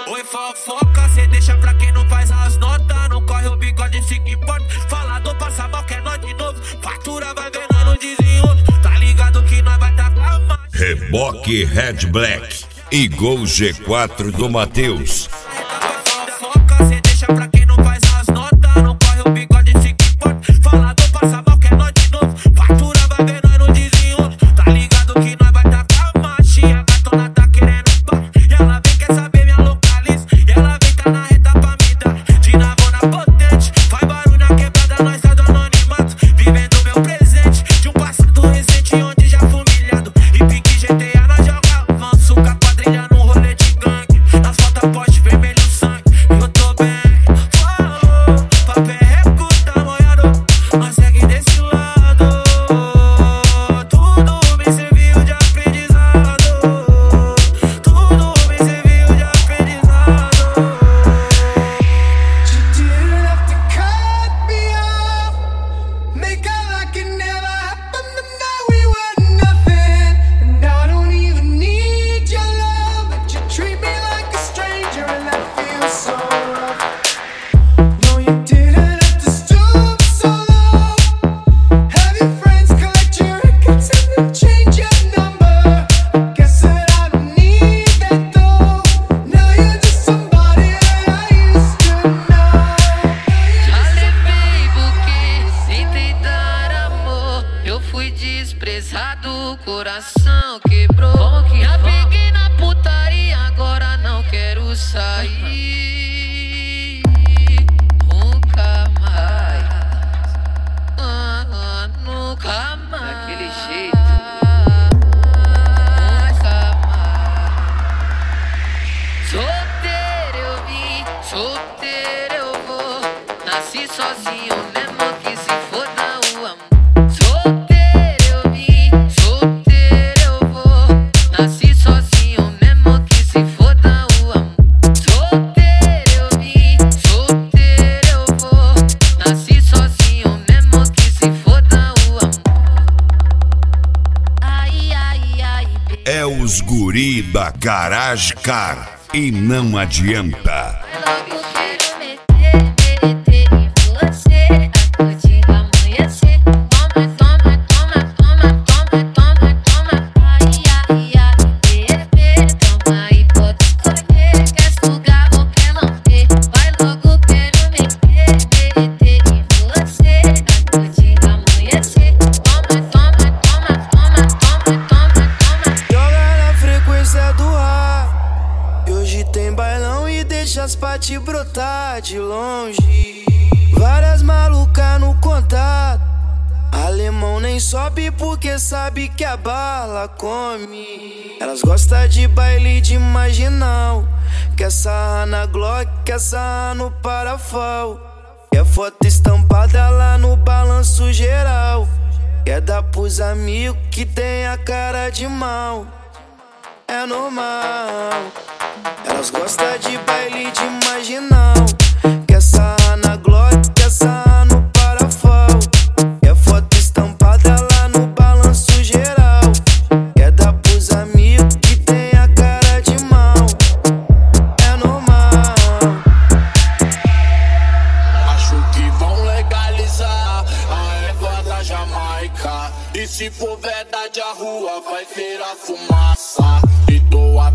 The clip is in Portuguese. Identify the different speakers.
Speaker 1: Oi fofoca, cê deixa pra quem não faz as notas. Não corre o bigode, se que importa. Falador passa mal, quer nós de novo. Fatura vai ver, nós não desenrola. Tá ligado que nós vai tá pra mais.
Speaker 2: Reboque Red Black e Gol G4 do Matheus.
Speaker 1: Oi fofoca, cê deixa pra quem não faz as notas. Não corre o bigode, se que importa. Falador passa mal, quer nós de novo. Fatura vai ver, nós não desenrola. Tá ligado que nós vai tá pra mais. E a gatona tá querendo pá. E ela vem, quer saber minha localiza. E ela vem tá na reta pra me dar. De navona potente, faz barulho na quebrada, nós tá do anonimato. Vivendo meu presente, de um passado recente onde já fui humilhado. E pique GTA nós joga avanço, com a quadrilha no rolê de gangue. Nas fotos poste vermelho sangue, eu tô bem. Falou, papel recuta moiado, nós segue desse lado. Tudo me serviu de aprendizado. Tudo me serviu de aprendizado.
Speaker 3: You didn't have to cut me off, make out like it never happened. But now we were nothing, and I don't even need your love, but you treat me like a stranger, and that feels so rough. No, you didn't have to stoop so low. Have your friends collect your records and then change your number. I guess that I don't need that though. Now you're just somebody that I used to know.
Speaker 4: Já levei buquê sem tentar amor. Eu fui desprezado, o coração quebrou. Já peguei na putaria, agora não quero sair. Nunca mais. Nunca mais. Daquele jeito. Nunca mais. Solteiro eu vim, solteiro eu vou. Nasci sozinho, mesmo que se foda o amor. Solteiro eu vim, solteiro eu vou. Nasci sozinho, mesmo que se foda o amor. Solteiro eu vim, solteiro eu vou. Nasci sozinho, mesmo que se foda o amor. Ai, ai, ai,
Speaker 2: É os guri da Garage Car e não adianta.
Speaker 4: logo quero meter em você. Antes de amanhecer. Toma, toma, toma, toma, toma, toma, toma. Ai, ai, ai, bebê. Toma e pode escolher. Quer sugar ou quer lamber? Vai logo, quero meter em você. Antes de amanhecer. Toma, toma, toma, toma, toma, toma, toma.
Speaker 3: Joga na frequência do ar. E hoje tem bailão e deixa as paty brotar de longe. Várias malucas no contato. Alemão nem sobe porque sabe que a bala come. Elas gostam de baile de marginal. Quer sarrar na Glock, quer sarrar no parafal. Quer foto estampada lá no balanço geral. Quer dar pros amigos que tem a cara de mal. É normal. Elas gostam de baile de marginal. Quer sarrar na Glock, quer sarrar no parafal. Quer foto estampada lá no balanço geral. Quer dar pros amigos que tem a cara de mal. É normal.
Speaker 5: Acho que vão legalizar a égua da Jamaica. E se for verdade a rua vai virar fumaça. E tô